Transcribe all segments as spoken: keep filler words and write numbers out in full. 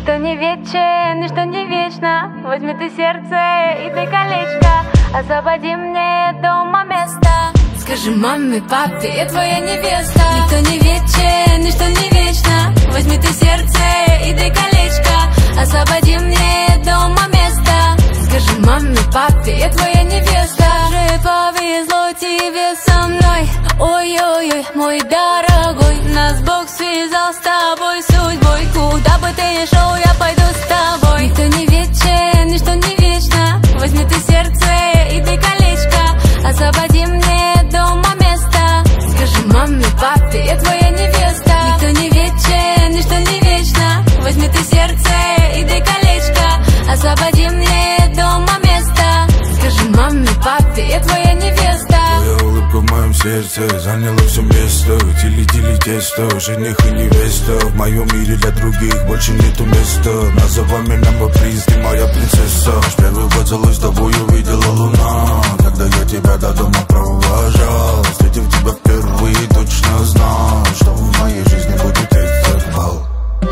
Никто не вечен, ничто не вечно. Возьми ты сердце и ты колечко. Освободи мне дома место. Скажи маме, папе, я твоя невеста. Никто не вечен, ничто не вечно. Возьми ты сердце и ты колечко. Освободи мне дома место. Скажи маме, папе, я твоя невеста. Же повезло тебе со мной. Ой-ой-ой, мой дорогой. Нас Бог связал с тобой судьбой. Куда бы ты ни шел, я пойду с тобой. Никто не вечен, ничто не вечно. Возьми ты сердце и ты колечко. Освободи мне дома место. Скажи маме, папе, я твоя невеста. Никто не вечен, ничто не вечно. Возьми ты сердце и ты колечко. Освободи мне дома место. Скажи маме, папе, я твоя невеста. Твоя улыбка в моем сердце заняла все место. Тили-тили тесто, жених и невеста. В моем мире для других больше нету места. Называй меня Маприз, ты моя принцесса. Первый поцелуй с тобой увидела луна. Когда я тебя до дома провожал, встретив тебя впервые, точно знал, что в моей жизни будет этот бал.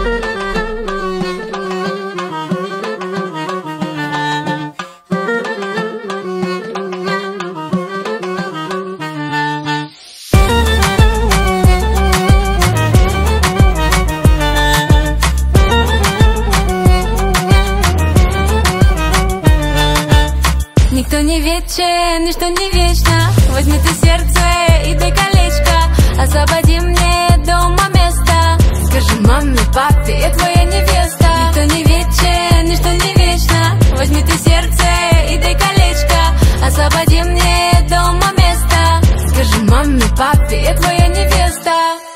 Никто не вечен, ничто не вечно. Возьми ты сердце и ты колечко. Освободи мне дома место. Скажи маме, папе, я твоя невеста. Никто не вечен, ничто не вечно. Возьми ты сердце и ты колечко. Освободи мне дома место. Скажи маме, папе, я твоя невеста.